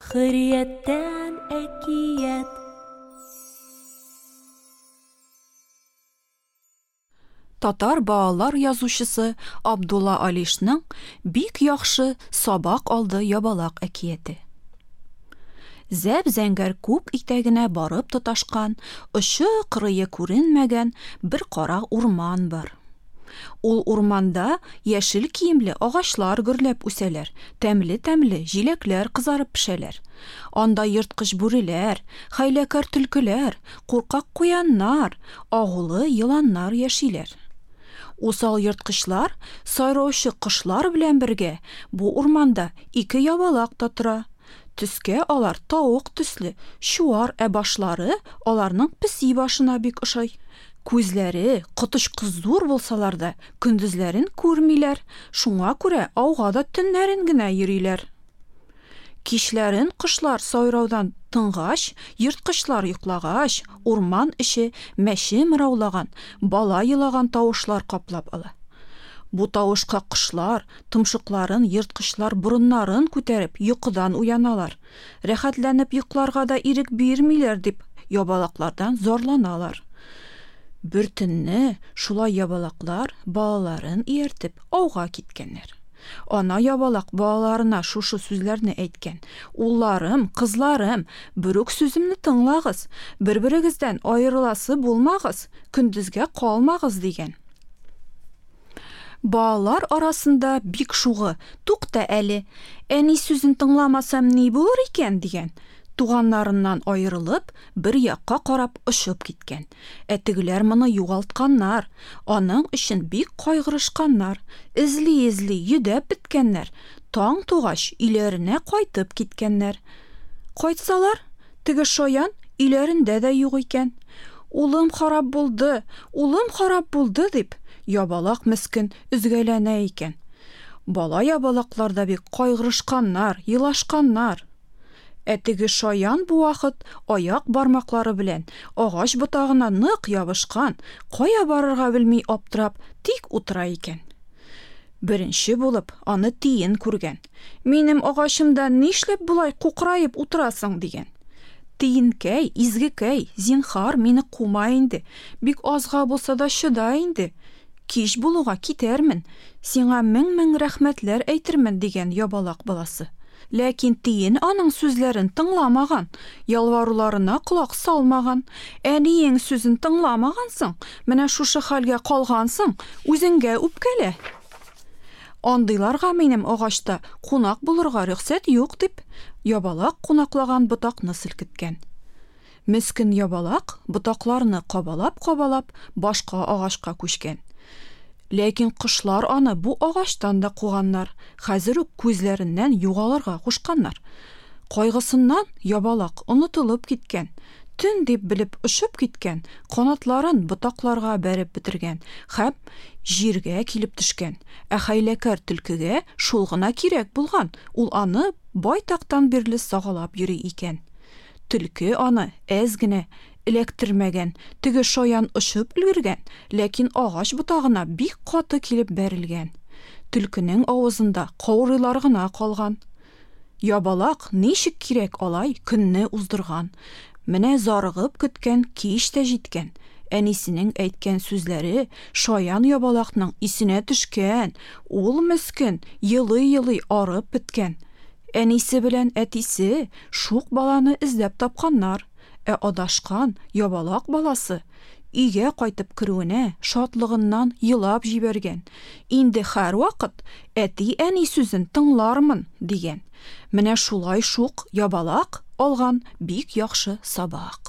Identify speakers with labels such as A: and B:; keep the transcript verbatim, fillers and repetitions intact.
A: Хөррияттән әкият.
B: Татар балалар язучысы Абдулла Алишның бик яхшы Сабак алды ябалак әкияте. Зәп-зәңгәр күк итәгенә барып тоташкан, очы-кырые күренмәгән бер кара урман бар. Ул урманда яшел киемле агачлар гөрләп үсәләр, тәмле-тәмле җиләкләр кызарып пешәләр. Анда йырткыч бүреләр, хәйләкәр төлкеләр, куркак куяннар, агулы еланнар яшиләр. Усал йырткычлар, сайраучы кошлар белән бергә бу урманда ике ябалак та тора. Төскә алар тавык төсле, чуар, ә башлары аларның песи башына бик ошай. Күзләре коточкы зур булсалар да, көндезләрен күрмиләр, шуңа күрә ауга да төннәрен генә йөриләр. Кичләрен кошлар сайраудан тынгач, йырткычлар йоклагач, урман эче мәче мыраулаган, бала елаган тавышлар каплап ала. Бу тавышка кошлар, тымшыкларын, йырткычлар борыннарын күтәреп йокыдан уяналар. Рәхәтләнеп йокларга да ирек бирмиләр дип, ябалаклардан зарланалар. Бер төнне шулай ябалаклар балаларын ияртеп ауга киткәннәр. Ана ябалак балаларына шушы сүзләрне әйткән: "Улларым, кызларым, бүрек сүземне тыңлагыз, бер-берегездән аерыласы булмагыз, көндезгә калмагыз" дигән. Балалар арасында бик шугы: "Тукта әле, әни сүзен тыңламасам ни булыр икән" дигән. Туганнарыннан аерылып, бер якка карап очып киткән. Әтегеләр моны югалтканнар, аның өчен бик кайгырышканнар, эзли-эзли йөдәп беткәннәр. Таң тугач иләренә кайтып киткәннәр. Кайтсалар, теге шаян иләрендә дә юк икән. "Улым харап булды, улым харап булды" дип, ябалак мескен үзгәләнә икән. Бала ябалаклар да бик кайгырышканнар, елашканнар. Әтеге шаян бу вакыт аяк бармаклары белән агач ботагына нык ябышкан, кая барырга белми аптырап тик утыра икән. Беренче булып аны тиен күргән. "Минем агачымда нишләп булай кукраеп утырасың" дигән. "Тиенкәй, изгекәй, зинхар, мине кума инде. Бик азга булса да чыда инде. Кич булуга китәрмен. Сиңа мең-мең рәхмәтләр әйтермен" дигән ябалак баласы. Ләкин тиен аның сүзләрен тыңламаган, ялваруларына колак салмаган. "Әниең сүзен тыңламагансың, менә шушы хәлгә калгансың, үзеңгә үпкәлә. Андыйларга минем агачта кунак булырга рөхсәт юк" дип, ябалак кунаклаган ботакны селкеткән. Мескен ябалак ботакларны кабалап-кабалап башка агачка күчкән. Ләкин кошлар аны бу агачтан да куганнар, хәзер үк күзләреннән югалырга кушканнар. Кайгысыннан ябалак онытылып киткән. Төн дип белеп очып киткән, канатларын ботакларга бәреп бетергән һәм җиргә килеп төшкән. Ә хәйләкәр төлкегә шул гына кирәк булган, ул аны байтактан бирле сагалап йөри икән. Төлке аны әз генә эләктермәгән, теге шаян очып өлгергән, ләкин агач ботагына бик каты килеп бәрелгән. Төлкенең авызында каурыйлар гына калган. Ябалак ничек кирәк алай көнне уздырган. Менә зарыгып көткән кич тә җиткән. Әнисенең әйткән сүзләре шаян ябалакның исенә төшкән. Ул мескен елый-елый арып беткән. Әнисе белән әтисе шук баланы эзләп тапканнар. Ә адашкан ябалак баласы өйгә кайтып керүенә шатлыгыннан елап җибәргән. "Инде һәр вакыт әти-әни сүзен тыңлармын" дигән. Менә шулай шук ябалак алган бик яхшы сабак.